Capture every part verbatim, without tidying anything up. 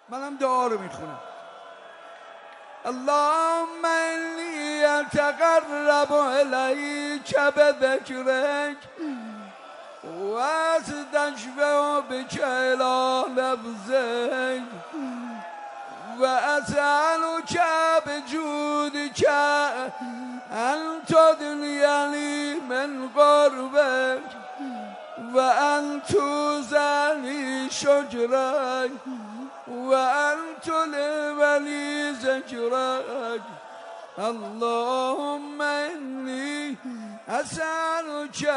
منم دعا رو میخونم. اللهم انی اتقرب الیک بذکرک و استشفع بک الی لفظک و اسألک بجودک ان تدنینی من قربک و ان توزنی شجرک و ان تلونی ذکرک. اللهم انی اسألک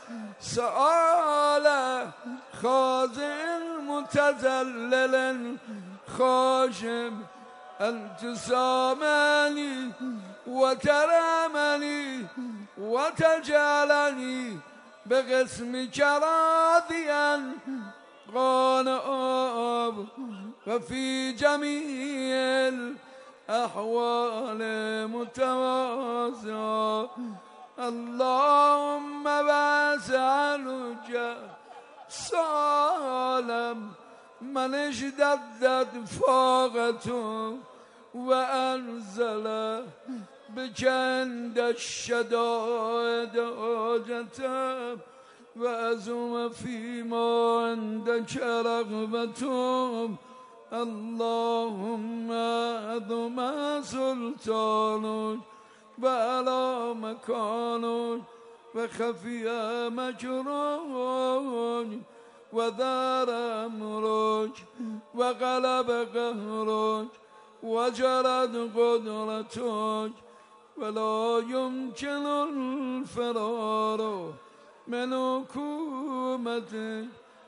سؤال خاضع متذلل خاشع ان تسامحنی و ترحمنی و تجعلنی بقسمک راضیا قانعا و فی جمیع الاحوال متواضعا. اللهم واسألک سؤالا من اشتدت فاقته و انزل بک عند الشدائد حاجته و عظم فیما عندک رغبته. اللهم عظم سلطانک و علی مکانک و خفی مکرک و دار امرک و غلب قهرک و جرد قدرتک ولا يمكن الفرار من حكومتك.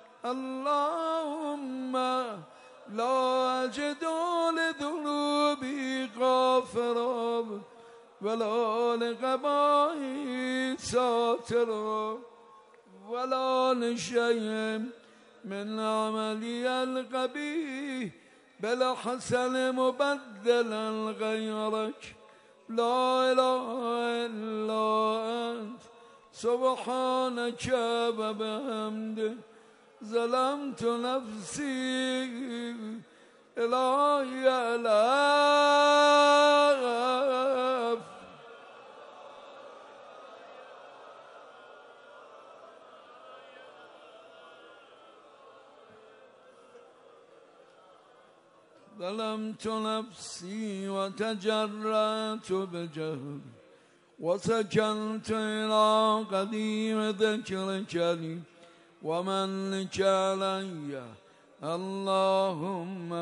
اللهم لا أجد لذنوبي غافرا ولا لقبائي ساترا ولا لشيء من عملي القبيح بل حسن مبدلا غيرك. لا إله إلا أنت سبحانك وبحمدك ظلمت نفسي إلهي ألاف. ظلمت نفسي وتجرأت بجهل وسكنت إلى قديم ذكرك لي ومنك علي. اللهم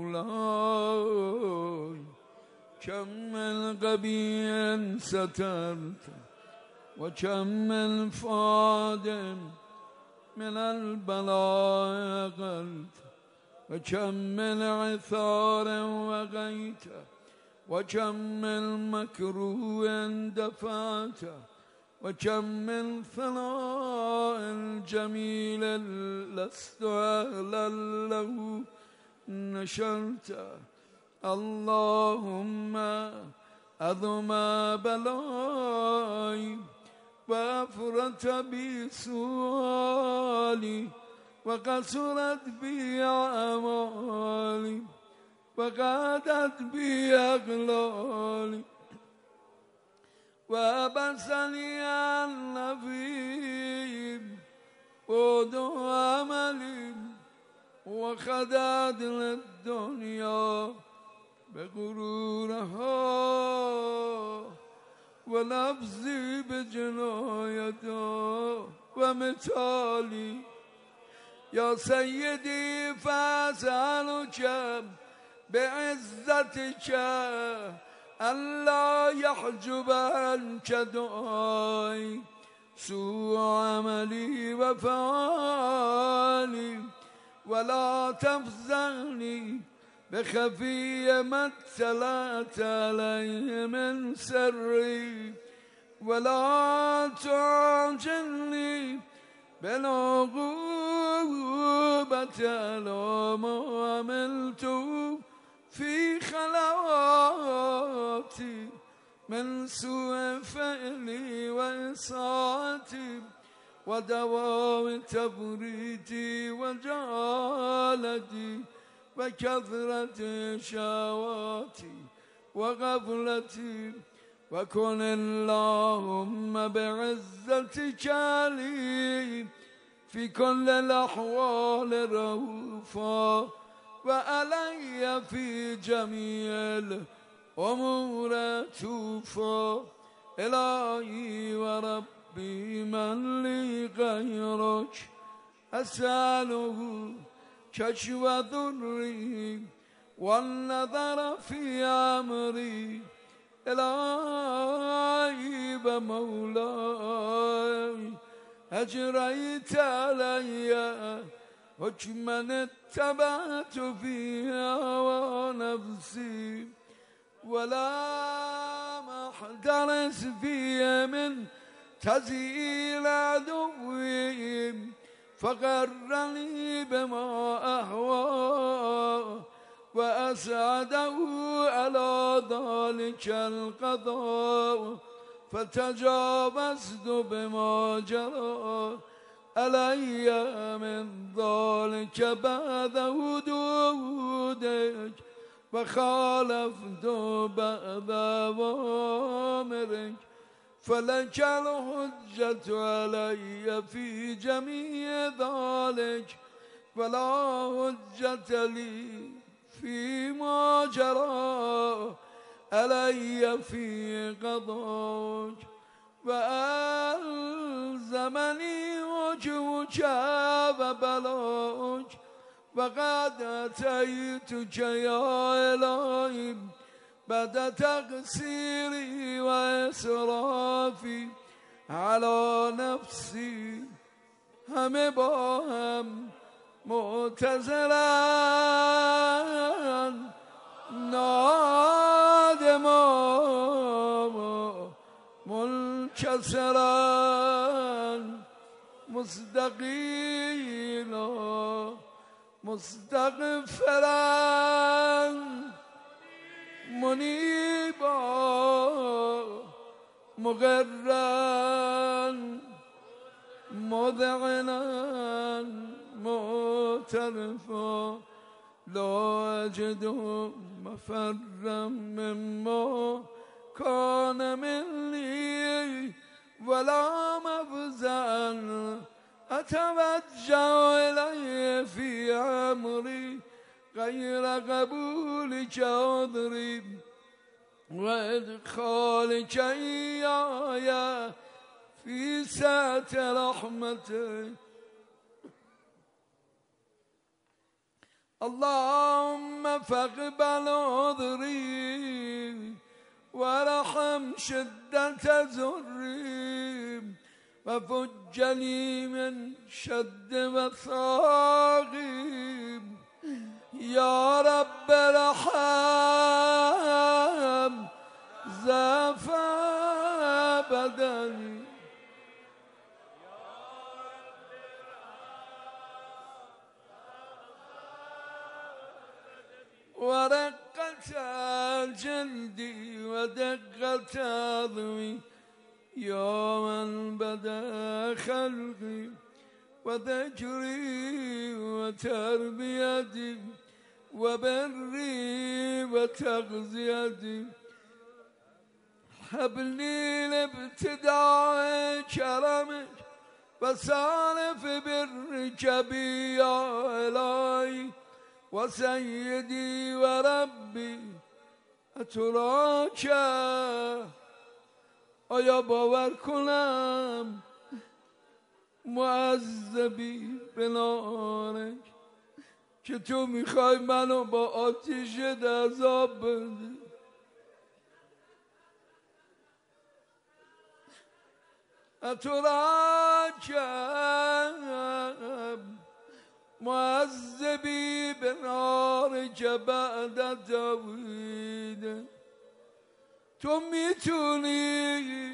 مولاي كم من قبيح سترت وكم من فاد من البلاء أقلت وكم من عثار وغيت وكم من مكروه دفعت وكم من ثناء جميل لست أهلا له نشرت. اللهم عظم بلاي وأفرت بي سؤالي وقصرت بي أعمالي وقادت بي أغلالي وأبسني عن نفي ودو عملي وخدعت للدنيا بغرورها ونفسي بجنايتها ومثالي. يا سيدي فأسألك بعزتك ألا يحجب عنك دعائي سوء عملي وفعالي ولا تفزعني بخفي ما اطلعت عليه من سري ولا تعجلني بالعقوبة على ما عملته في خلواتي من سوء فعلي وإساءتي ودوام تفريطي وجهالتي و کثرت شهواتی و غفلتی و کن اللهم بعزتك لی في كل الأحوال رؤوفا وعلي في جميع الأمور توفا إلهي وربي من لي غيرك أسأله كشف ضري والنظر في أمري إلهي ومولاي أجريت علي حكما اتبعت فيها ونفسي ولا محترس فيها من تزيل عدوي فغرني بما أهوى وأسعده على ذلك القضاء فتجاوزت بما جرى علي من ذلك بعد حدودك وخالفت بعد أوامرك فلك الحجة علي في جميع ذلك ولا حجة لي فيما جرى علي في قضاك وألزمني وجهك وبلاك وقد أتيتك يا إلهي بعد تقصيري وإسرافي على نفسي همه با هم معتذرا نادما منكسرا مستقيلا مستغفرا منيبا مغرا مذعنا معترفا لا أجد مفرا مما كان مني ولا مفزعا أتوجه إليه في أمري غير قبولك عذري وإدخالك إياي في سعة رحمتك اللهم فاقبل عذري وارحم شدة زري وفجني من شد وثاقي يا رب ارحم ضعف بدني ورقة جلدي ودقة عظمي يا من بدا خلقي وذكري وتربيتي وبري وتغذيتي حبلي لابتداء كرمك وسالف برك بي يا إلهي وسيدي وربي اتراك آیا باور کنم معذبی به نارک که تو میخوای منو با آتیش عذاب بدی اتراک معذبی به نارک بعد توحید تو میتونی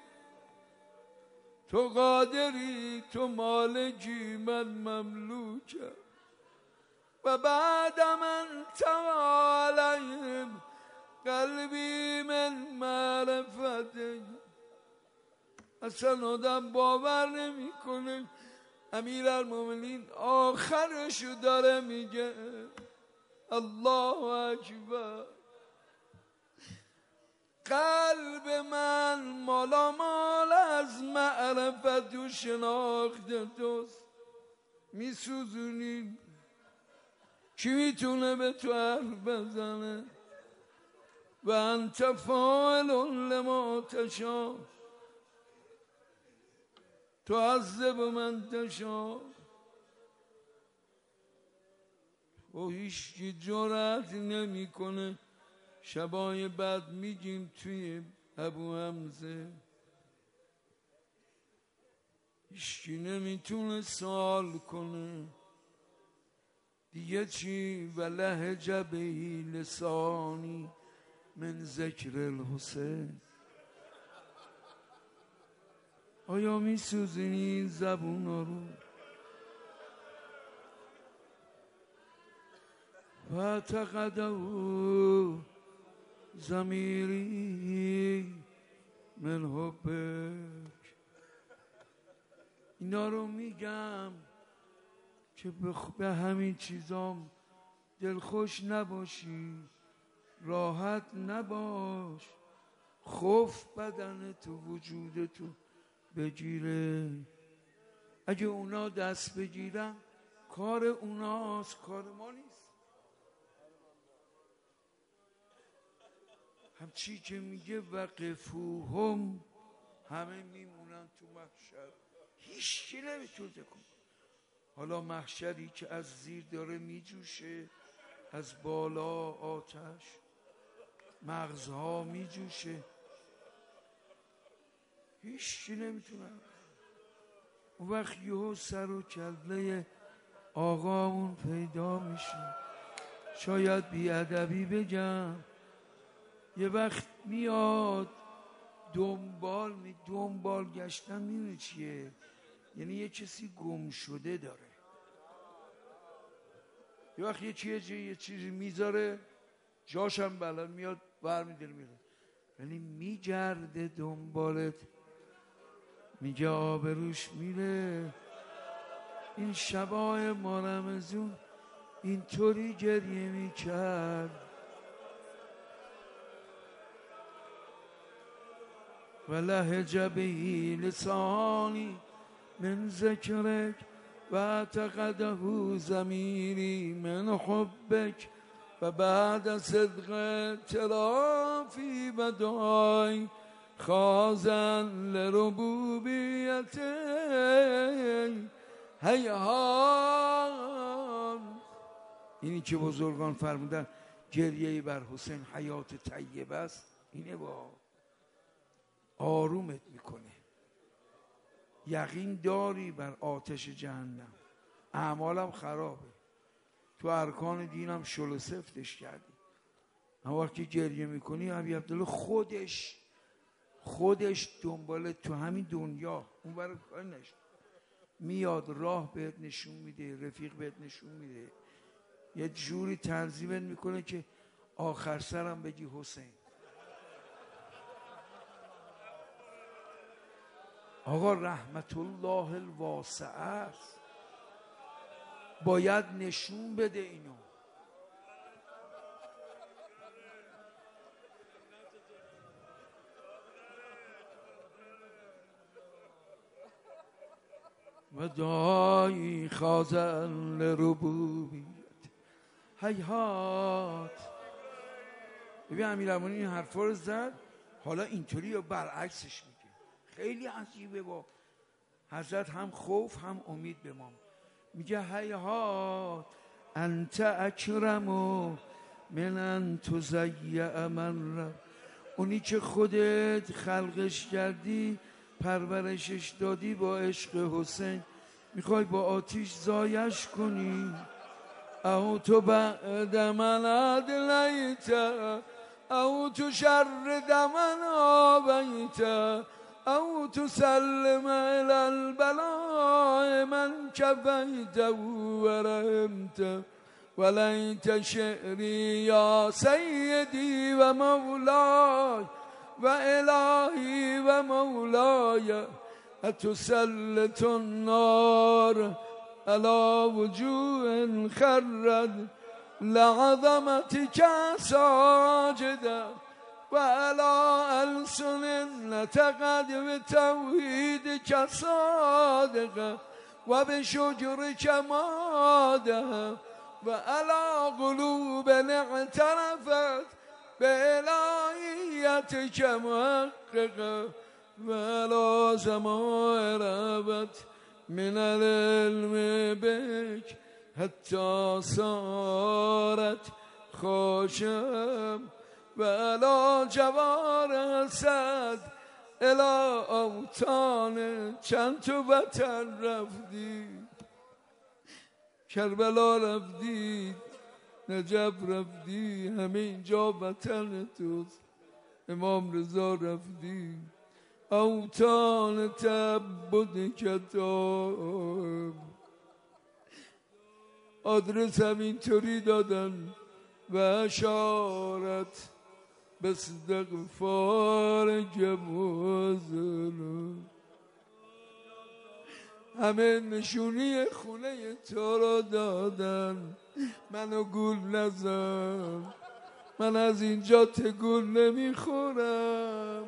تو قادری تو مالکی من مملوکم و بعد من تعالیم قلبی من معرفتک اصلا آدم باور نمی کنه امیرالمومنین آخرشو داره میگه الله اکبر. قلب من مالا مال از معرفت و شناخت توست. میسوزونی، کی میتونه به تو حرف بزنه؟ و انت فاعل لما تشاء تعذب من تشاء. و هیچکی جرأت نمیکنه. شبای بعد میگیم توی ابو حمزه هیچکی نمیتونه سوال کنه دیگه چی. و لهج بهی لسانی من ذکر الحسین. آیا میسوزینی این زبون رو؟ و اعتقده ضمیری من حبک. اینا رو میگم که به همین چیزام دلخوش نباشی، راحت نباش. خوف بدن تو وجود تو بگیره. اگه اونا دست بگیرن کار اوناست، کار ما نیست. همچی که میگه وقفوهم، همه میمونن تو محشر، هیچکی نمیتونه کنه. حالا محشری که از زیر داره میجوشه، از بالا آتش، مغزها میجوشه، هیچکی نمیتونه. اون وقت یهو سر و کله آقامون پیدا میشه. شاید بیادبی بگم، یه وقت میاد دنبال می دنبال گشتن. میدونی چیه؟ یعنی یه کسی گم شده داره. یه وقت یه چیزی یه چیزی میذاره جاشم بلد میاد برمی‌داره میره، یعنی میگرده دنبالت، میگه آبروش میره. این شبای ما رمضون اینطوری گریه میکرد. و لهج بهی لسانی من ذکرک و اعتقده ضمیری من حبک. و بعد صدق ترافی و دعای خازن لربوبیت هیهات. اینی که بزرگان فرمودن گریه بر حسین حیات طیبه است. اینه با آرومت میکنه. یقین داری بر آتش جهنم. اعمالم خرابه، تو ارکان دینم شل و سفتش کردی. اما وقتی گریه میکنی ابی عبدالله خودش خودش دنبال تو همین دنیا اون برای کار نشد میاد، راه بهت نشون میده، رفیق بهت نشون میده، یه جوری تنظیمت میکنه که آخر سرم بگی حسین. آقا رحمت الله الواسعه است، باید نشون بده اینو. و دعایی خازن لربوبیت هیهات. ببین امیرالمومنین این حرفا رو زد، حالا اینطوری یا برعکسش میگه. خیلی عجیبه. با حضرت هم خوف هم امید به ما میگه هیهات انت اکرم من ان تضیع من رب. اونی که خودت خلقش کردی، پرورشش دادی با عشق حسین، میخوای با آتیش زایش کنی. او تو بعد من ادلیت او تو شر دمن آبیت او تو سلم الى البلاء من کفیت و رحمت ولیت شعری یا سیدی و مولای و الهی و مولای اتسلط النار علی وجوه خرد لعظمتك ساجدا وعلى ألسن نطقت بتوحيدك صادقا وبشجرك مادها وعلى قلوب اعترفت بإلهيتك محققا وعلى سماء ربت من العلم بك حتى صارت خاشم وعلى جوار اسد الى اوطان چند تو وطن رفتی کربلا رفتی نجف رفتی همین جا وطن توست امام رضا رفتی اوطان تعبد کتاب آدرس همینطوری دادن و اشارت باستغفار جمازنا همه نشونی خونه تو را دادن منو گول نزن من از اینجا تگول نمیخورم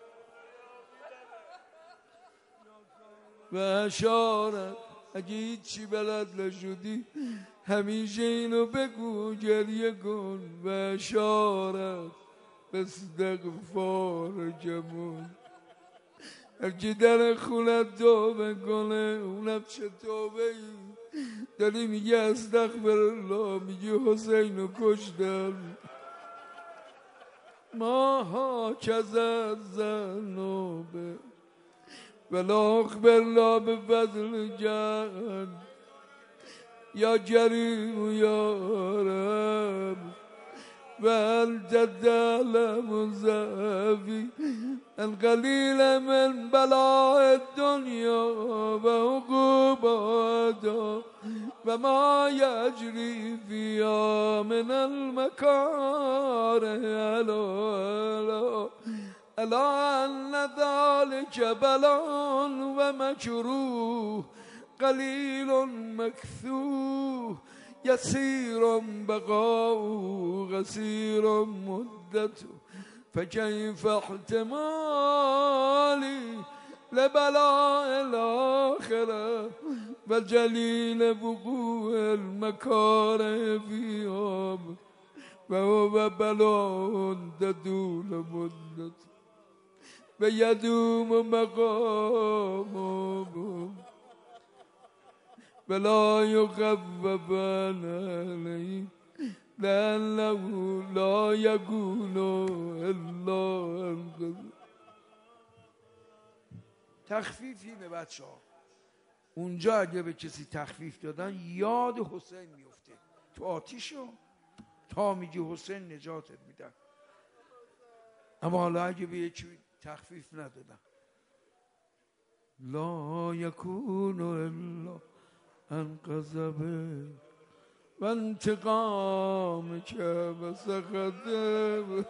و اشارت اگه هیچی بلد نشدی همیشه اینو بگو گریه کن و اشارت باستغفار جمون هرکی در خونت توبه کنه اونم چه توبه ای داری میگه استغفرالله میگه حسین رو کشتن ما ها کذا ذنوبه ولا اخبرنا بفضل جان یا کریم یا رب و انت تعلم الزافی القلیل من بلاء الدنیا و عقوباتها و ما یجری فیها من المکاره الا الا ان ذلك بلاء و مکروه قلیل مکثوه يسير بقاء غسير مدته فكيف احتمالي لبلاء الآخرة وجليل وقوع المكاره فيها وهو بلاء تدول مدته ويدوم مقامه ولا يخففن عليه لأنه لا يكون إلا أنقذ. تخفیفی به بچه ها اونجا اگه به کسی تخفیف دادن یاد حسین میفته تو آتیشو تا میگی حسین نجاتت میدن. اما حالا اگه به یکی تخفیف ندادن لا يكون إلا انقذ به و انتقام که و سخطه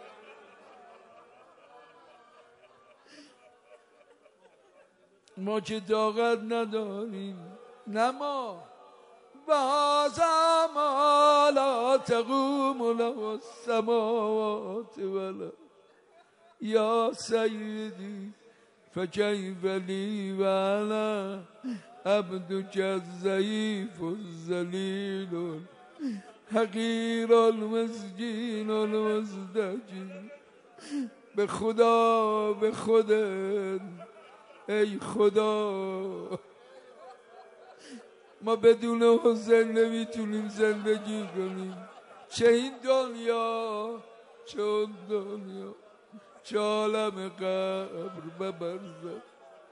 ما که طاقت نداریم نه ما بازم لا تقوم له السماوات ولا یا سیدی فکیف لی و انا عبدك الضعيف الذليل حقیر المسکین المزدجر. به خدا به خودت ای خدا ما بدون حسین نمیتونیم زندگی کنیم. چه این دنیا چه اون دنیا چه عالم قبر و برزخ.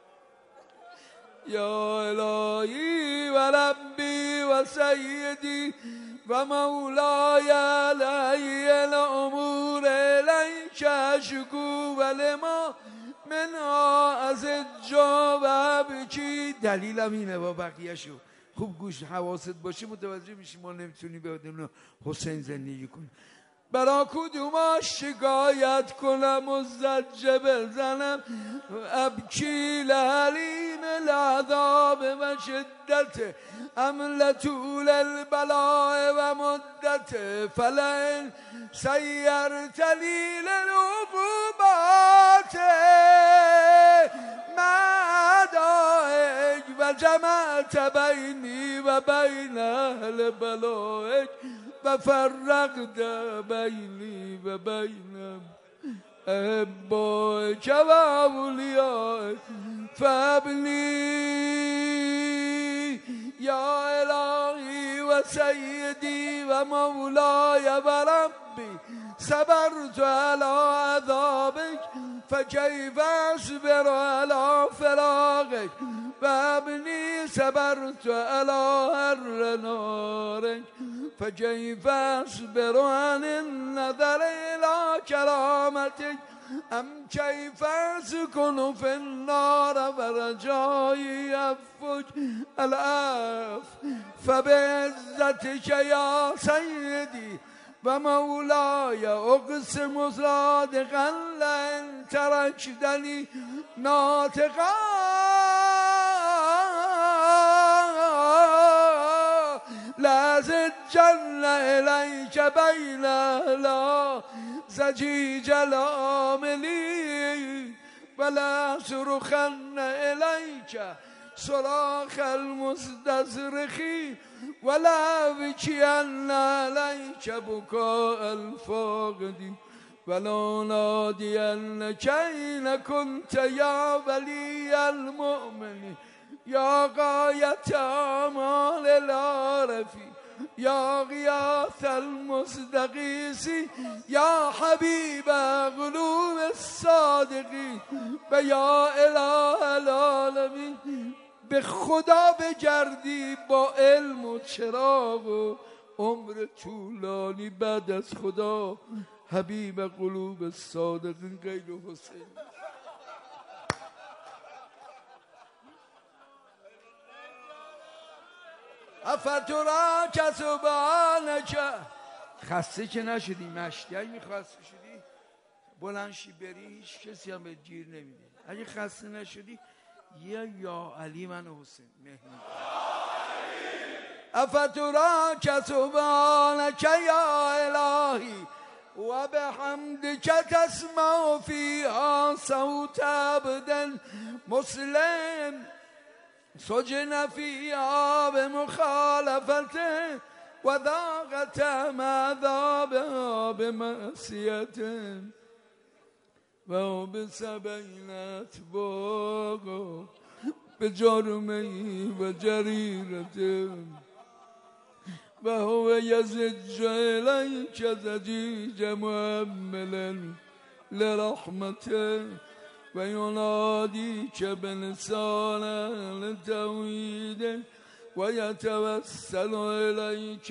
یا الهی و ربی و سیدی و مولای علی الامور الیک اشکو و لما منها از جا و بکی. دلیلم اینه با بقیه شو خوب گوش حواست باشه متوجه میشی ما نمیتونی بدون حسین زندگی کنیم. برا کدوماش شکایت کنم و زجه بزنم ابکی لحلیم العذاب و شدت ام لطول البلاء و مدت فلئن سیرت لی للعقوبات معدائک و جمعت بینی و بین اهل بلائک و فرقت بینی و بین احبائک و اولیائک فابنی یا الهی و سیدی و مولای و ربی صبرت علی عذابک فکیف اصبر علی فراقک و ابنی صبرت علی حر نارک فکیف اصبر عن النظر الی کرامتک ام کیف اسکن فی النار و رجایی عفوک العفو فبعزتک یا سیدی و مولاي اقسم صادقا لئن تركتني ناطقا لازجن اليك بين لا زجيج العاملين ولا صرخن اليك صراخ المستصرخين ولا بكين عليك بكاء الفاقدين ولا نادينك أين كنت يا ولي المؤمنين يا غاية آمال العارفين يا غياث المستغيثين يا حبيب قلوب الصادقين و یا اله العالمین به خدا بگردی با علم و چراغ و عمر طولانی بعد از خدا حبیب قلوب الصادقین غیر حسین. افترا کسبانک خسته که نشدی مشتی اگه میخواسته شدی بلنشی بری هیچ کسی هم به گیر نمیده. اگه خسته نشدی یا یا علی من حسین مهنی افترا کسبانک یا الهی و به حمدک تسمع فیها صوت عبد مسلم سجن فيها بمخالفته وذاقت عذابها بمعصيته وحبس بين أطباقه بجرمه وجريرته وهو يزج إليك زجيج مؤملا لرحمته ويناديك بلسان التوحيد ويتوسل إليك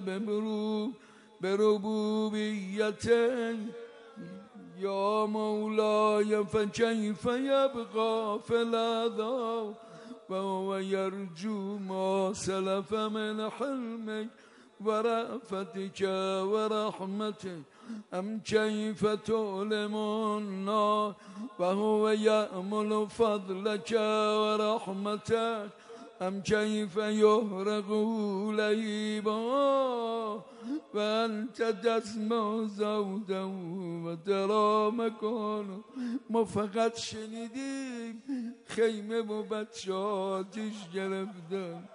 بربوبيته يا مولاي فكيف يبقى في العذاب وهو يرجو ما سلف من حلمك ورأفتك ورحمتك أم كيف تؤلم النار وهو يأمل فضلك ورحمتك أم كيف يهرق لهيبا وأنت تسمع زوده وترى مكانه. ما فقط شنیدیم خیمه و بچه آتیش گرفتن،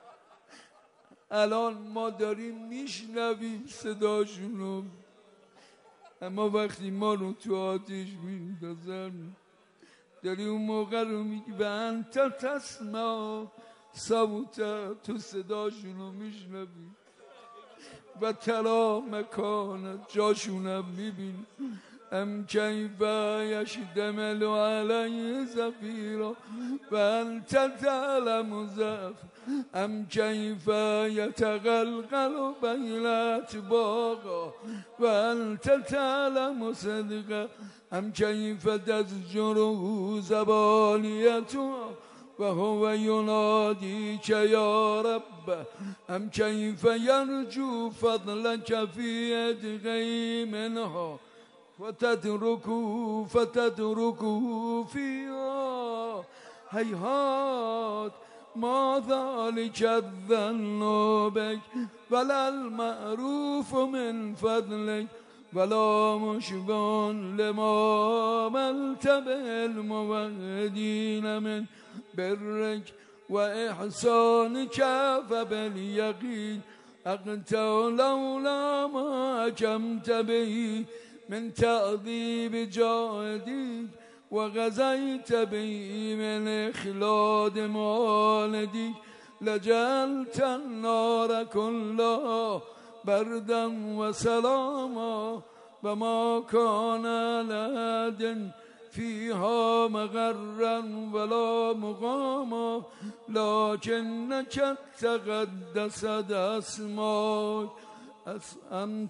الان ما داریم میشنویم صداشونو، اما وقتی ما رو تو آتیش میندازن داری اون موقع رو میگی و انت تسمع صوته، تو صداشونو میشنوی و ترا مکانه جاشونم میبین. ام کیف یشدمل علیه زفیرا و انت تعلم ضعف ام کیف یتقلقل بین اطباقا و انت تعلم صدقا ام کیف تزجر زبانیتها و وهو يناديك يا رب أم كيف يرجو فضلك في يدغي منها فتتركه فتتركه فيها هيهات ما ذلك الظن بك ولا المعروف من فضلك ولا مشبع لما ملت به الموحدين من برك وإحسانك فباليقين أقتل لولا ما حكمت به من تأديب جاهديك وغزيت به من إخلاد مالديك لجعلت النار كلها بردا وسلاما وما كان لهاد فيها مغرا ولا مقاما لكنك تقدست أسماك أن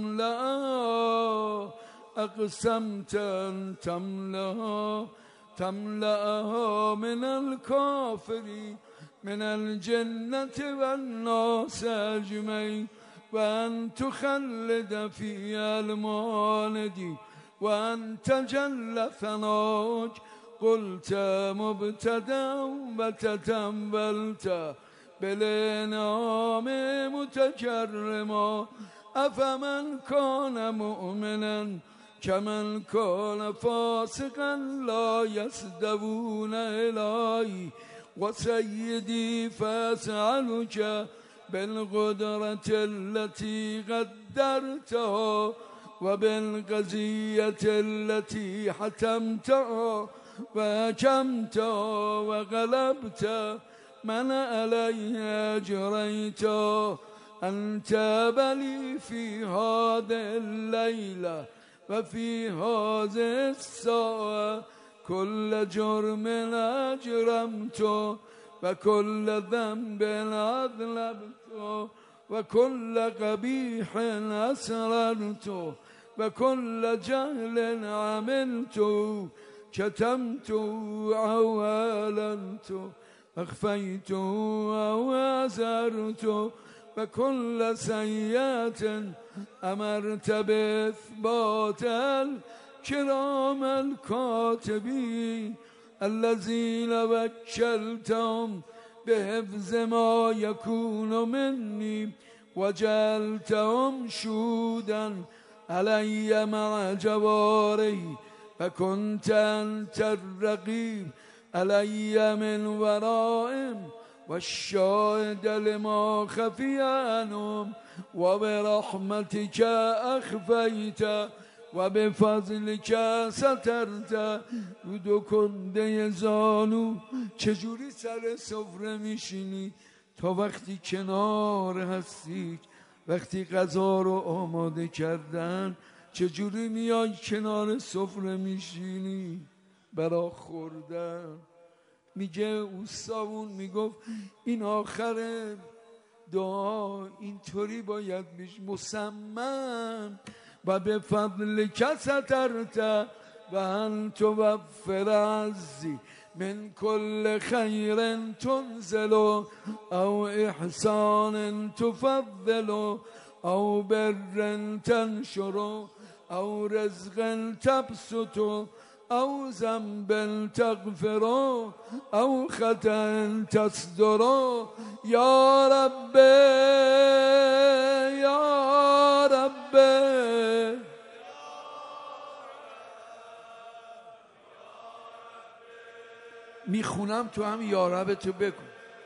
تملأ أقسمت أن تملأ تملأها من الكافرين من الجنة والناس أجمعين وأن تخلد فيها المالدين وأن تجل ثناك قلت مبتدا وتتنبلت بالإنعام متكرما أفمن كان مؤمنا كمن كان فاسقا لا يستوون إلهي وسيدي فأسألك بالقدرة التي قدرتها وبالقضية التي حتمتها وحكمتها وغلبت من عليها أجريت أن تابلي في هذه الليلة وفي هذه الساعة كل جرم أجرمته وكل ذنب أذنبته وكل قبيح أسررته وكل جهل عملته كتمته أو أعلنته أخفيته أو أسررته وكل سيئة أمرت بإثبات الكرام الكاتبين الذين وكلتهم بحفظ ما يكون مني وجعلتهم شهودا علي مع جواري فكنت أنت الرقيب علي من ورائهم والشاهد لما خفي عنهم وبرحمتك أخفيت وبفضلك سترت دو کنده زانو چجوری سر سفره میشینی تا وقتی کنار هستی وقتی غذا رو آماده کردن چجوری میای کنار سفره میشینی برا خوردن میگه اوستاون میگفت این آخر دعا اینطوری باید میشه مصمم و به فضل کسترت و ان توفر عزی من كل خير تنزل او احسان تفضل او بر تنشر او رزق تبسط او ذنب تغفر او خطأ تصدر یا رب یا رب میخونم تو هم یا رب تو بگو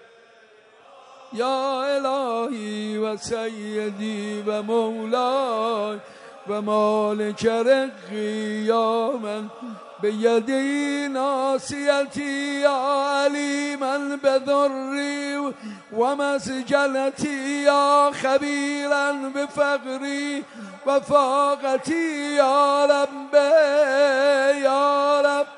یا الهی و سیدی و مولای و مالک رقی یا من بیدی ناصیتی یا علیما بذری و مسجلتی یا خبیرا بفقری و فاقتی یا رب یا رب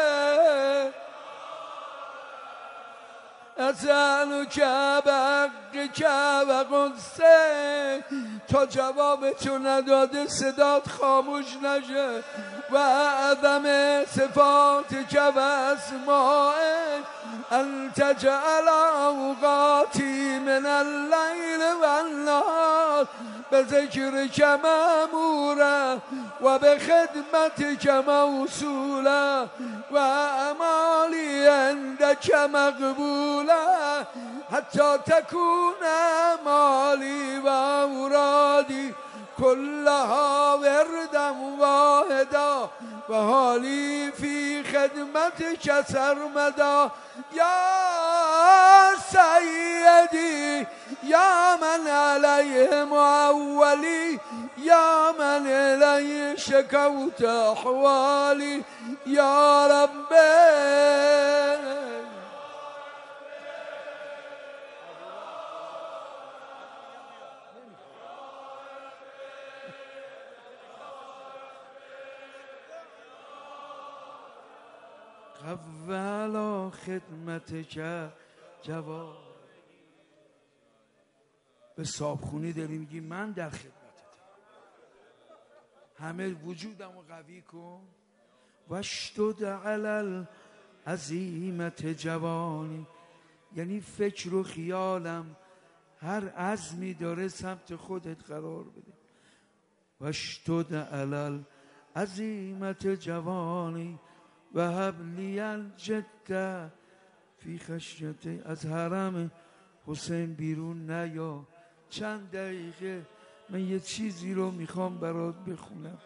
أسألك بحق حق که و قدسه تا جواب تو نداده صدات خاموش نشه و عدم صفات که و اسمائه ان تجعل اوقاتی من اللیل و النهار به ذکر که مأموره و به خدمت که موصوله و اعمالی عندک مقبوله حتی تکون اعمالی و اورادی كلها وردا واحدا و حالی فی خدمتک سرمدا یا سیدی یا من علیه معولی یا من الیه شکوت احوالی یا رب قولا خدمتک جواب. به صابخونی داری میگی من در خدمتت، همه وجودمو قوی کن. واشتد علی العزیمت جوانی، یعنی فکر و خیالم هر عزمی داره سمت خودت قرار بده. واشتد علی العزیمت جوانی و هبلی الجد فی خشیته. از حرم حسین بیرون نیا، چند دقیقه من یه چیزی رو میخوام برات بخونم.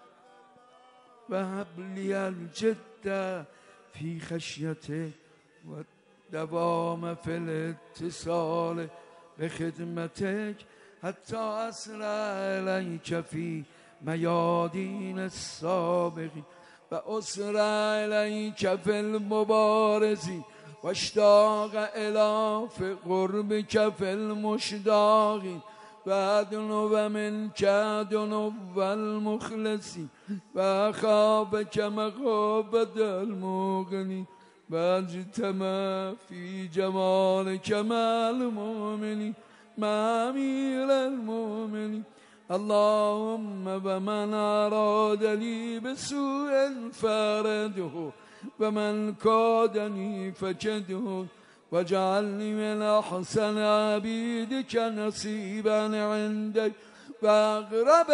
و هبلی الجد فی خشیته و دوام فی الاتصال به خدمتک حتی اسرع الیک فی میادین السابقین و اسرع الیک فی المبارزین و اشتاق الی فی قربک فی المشتاقین و ادنو و من کدنو و المخلصین و خوابک مغابت المغنین و اجتمع فی جمالک مع المؤمنین مع امیر المؤمنین. اللهم و من اراد لی بسوء فرده و من کادنی فکده و جعلنی من احسن عبیدک نصیبا عندک و اقرب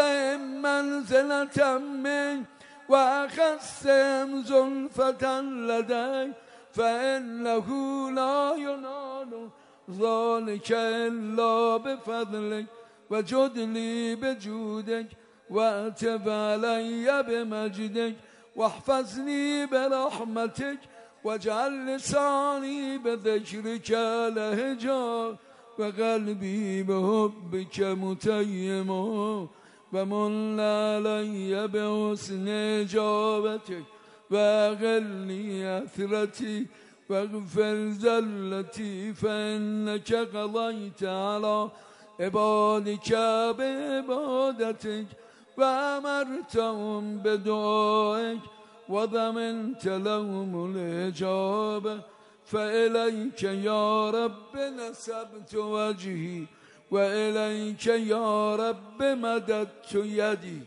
منزلة من و اخصم زلفة لدیک فانه لا ینال ذلك الا بفضلک و جدلی بجودک و اعتب علی بمجدک واحفظنی برحمتک واجعل لسانی بذکرک لهجا و قلبی بحبک متیما و من علی بحسن اجابتک و اغلنی اثرتی و اغفر زلتی فانک قضیت علی عبادک بعبادتک و امرتهم بدعائک و ضمنت لهم الاجابه فالیک یا رب نسبت وجهی و الیک یا رب مددت یدی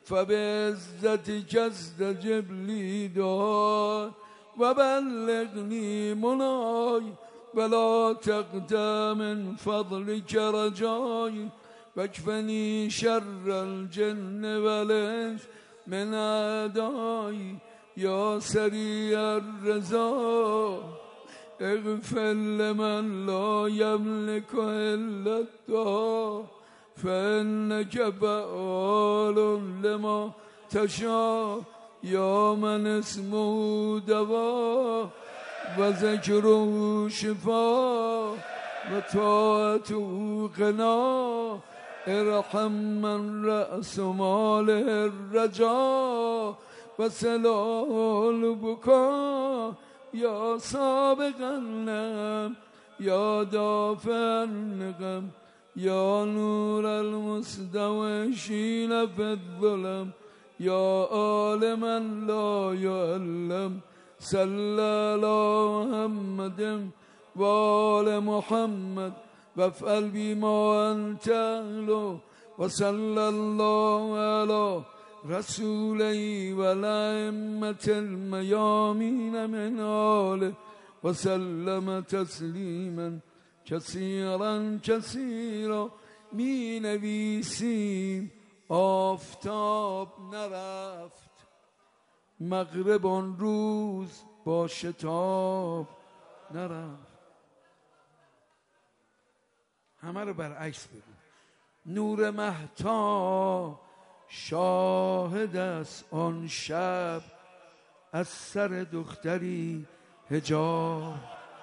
فبعزتک استجب لی دعای و بلغنی منای ولا تقطع من فضلك رجاي واكفني شر الجن والانس من اعدائي يا سريع الرضا اغفر لمن لا يملك الا الدعاء فانك فعال لما تشاء يا من اسمه دواء و ذکره شفا و طاعته غنا ارحم من رأس مال الرجا و سلاح البکا یا سابق النعم یا دافع النقم یا نور المستوشین فی الظلم یا عالما لا یعلم صلی علی محمد و آل محمد وفعل بما انت اهله وصلی الله علی رسولی و الائمة المیامین من آله وسلم تسلیما کثیرا کثیرا. می نویسیم آفتاب نرفت مغرب آن روز با شتاب نرفت. همه رو برعکس بگو. نور مهتاب شاهد است آن شب از سر دختری حجاب.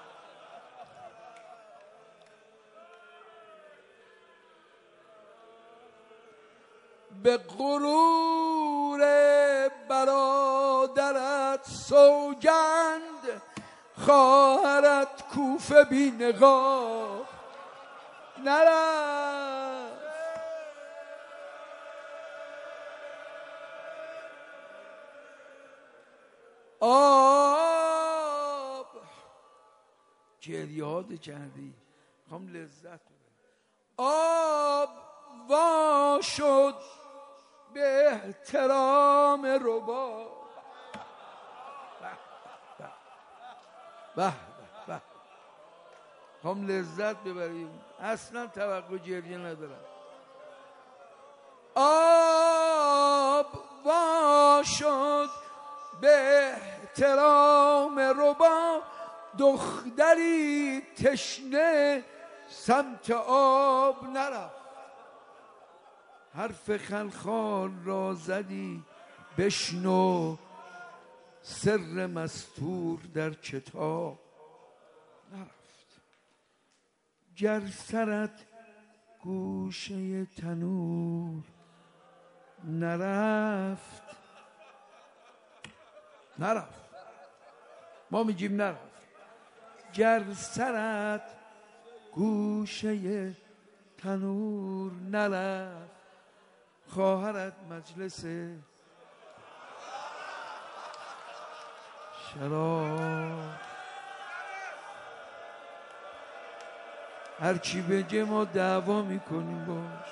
به غرور برادرت سوگند خواهرت کوفه بی نقاب نرفت. آب گریاد کردی هم لذت ببری. آب وا شد به احترام رباب. به به به هم لذت ببریم اصلا توقع گریه ندارم. آب وا شد به احترام رباب دختری تشنه سمت آب نرفت. حرف خلخال را زدی بشنو سر مستور در کتاب نرفت. گر سرت گوشه تنور نرفت نرفت ما میگیم نرفت. گر سرت گوشه تنور نرفت خواهرت مجلس شراب. هر چی بگه ما دعوا میکنیم باش.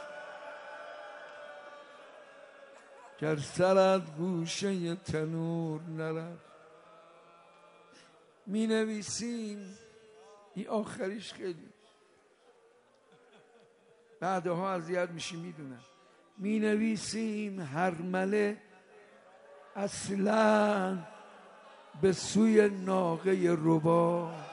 گر سرت گوشه تنور نرفت. می نویسیم این آخریش خیلی بعدها اذیت میشی میدونم. می نویسیم هرمله اصلا به سوی ناقه رباب